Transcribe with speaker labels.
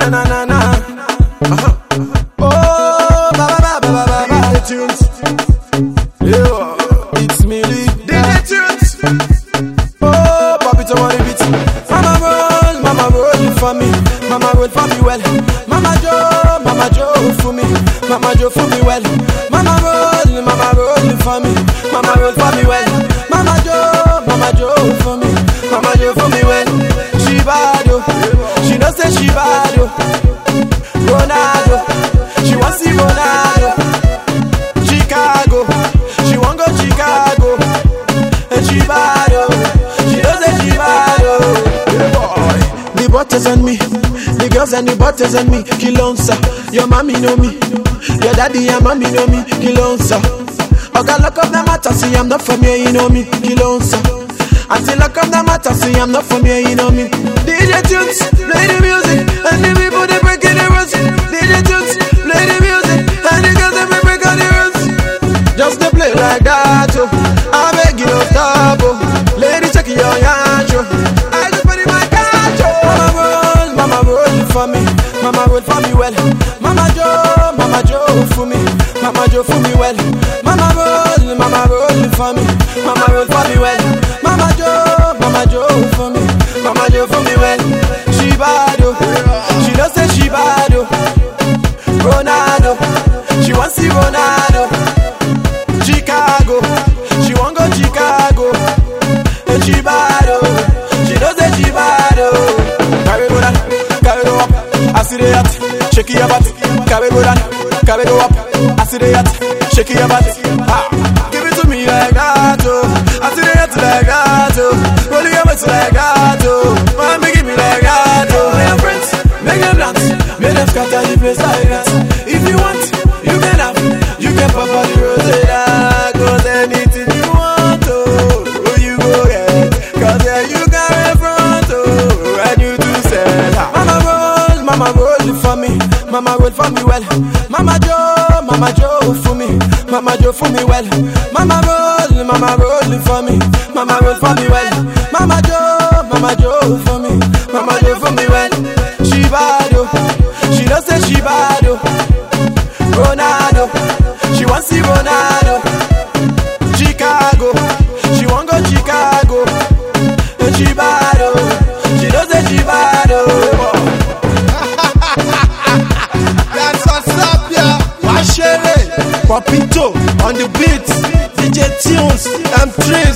Speaker 1: na na na. Oh, ba ba ba ba ba ba. DJ Tunes. Yeah, it's me, Lee. DJ Tunes. Oh, Papito on the beat. Mama roll for me. Mama roll for me well. Mama Joe for me. Mama Joe for me well. Mama roll for me. Mama roll for me well. Mama Joe for me. Mama Joe for me well. She bad oh, she don't say she bad oh. Ronaldo, she want see Ronaldo. Chicago, she want go Chicago. And she bad oh, she don't say she bad oh. The butters on me, the girls and the butters on me. Kilonsa, your mommy know me, your daddy and mommy know me. Kilonsa, I got lock up the matter, see I'm not from here, you know me. Kilonsa, until lock up the matter, see I'm not from here, you know me. DJ Tunes, play the music, and the people they breaking the rules. DJ Tunes, play the music, and the girls they breaking the rules. Just to play like that, oh, I beg you don't stop, oh. Lady check your yancho, I just put in my cancho. Mama roll for me, mama roll for me well. Mama Joe for me, Mama Joe for me well. Mama roll for me, mama roll for me well. Mama Joe for me, Mama Joe for me well. She bad oh, she don't say she bad oh. Ronaldo, she want see Ronaldo. Chicago, she want go Chicago. And she bad oh, she don't say she bad oh. Carry go down, carry go up. I see the yacht, shake your butt. Carry go down, carry go up. I see the yacht, shake your butt. Give it to me like that oh. I see the yacht like that oh. Roll your butt like that oh. Man, give me like that oh. My friends, make them dance, make them scatter the place like that. If you want, you can have, you can pop on the rose like. Cause anything you want oh, you go get. Cause there you got in front oh, and you do sell. Mama roll for me, mama roll for me well. Mama Joe for me, Mama Joe for me well. Mama roll for me, mama roll for me well. Mama Joe for me, Mama Joe for me well. She bad oh, she don't say she bad oh. Ronaldo, she want see Ronaldo. Chicago, she want go Chicago. And she bad oh, she don't say she bad oh.
Speaker 2: That's what's up, yeah. Papito on the beat, DJ Tunes, M3.